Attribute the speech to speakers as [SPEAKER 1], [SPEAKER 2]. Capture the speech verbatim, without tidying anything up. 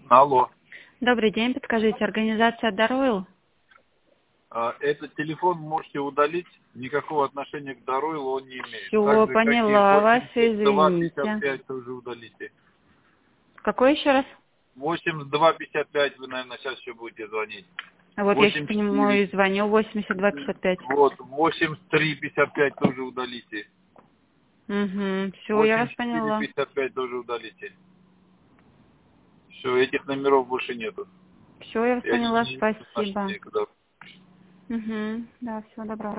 [SPEAKER 1] Алло.
[SPEAKER 2] Добрый день, подскажите, организация Даройл?
[SPEAKER 1] А, Этот телефон можете удалить, никакого отношения к Даройлу он не имеет.
[SPEAKER 2] Все,
[SPEAKER 1] Так же, как и
[SPEAKER 2] поняла вас,
[SPEAKER 1] восемьдесят два пятьдесят
[SPEAKER 2] извините.
[SPEAKER 1] пять тоже удалите.
[SPEAKER 2] Какой еще раз?
[SPEAKER 1] восемьдесят два пятьдесят пять вы, наверное, сейчас еще будете звонить.
[SPEAKER 2] А вот я сейчас по
[SPEAKER 1] восемьдесят
[SPEAKER 2] нему
[SPEAKER 1] четыре,
[SPEAKER 2] и звоню, восемьдесят два пятьдесят пять.
[SPEAKER 1] вот, восемьдесят три пятьдесят пять тоже удалите.
[SPEAKER 2] Угу, все, я вас
[SPEAKER 1] восемьдесят четыре
[SPEAKER 2] поняла.
[SPEAKER 1] пятьдесят пять тоже удалите. Все, этих номеров больше нету.
[SPEAKER 2] Все, я вас
[SPEAKER 1] И они
[SPEAKER 2] поняла,
[SPEAKER 1] не имеют
[SPEAKER 2] спасибо.
[SPEAKER 1] отношения к Даройлу.
[SPEAKER 2] Угу, да, всего доброго.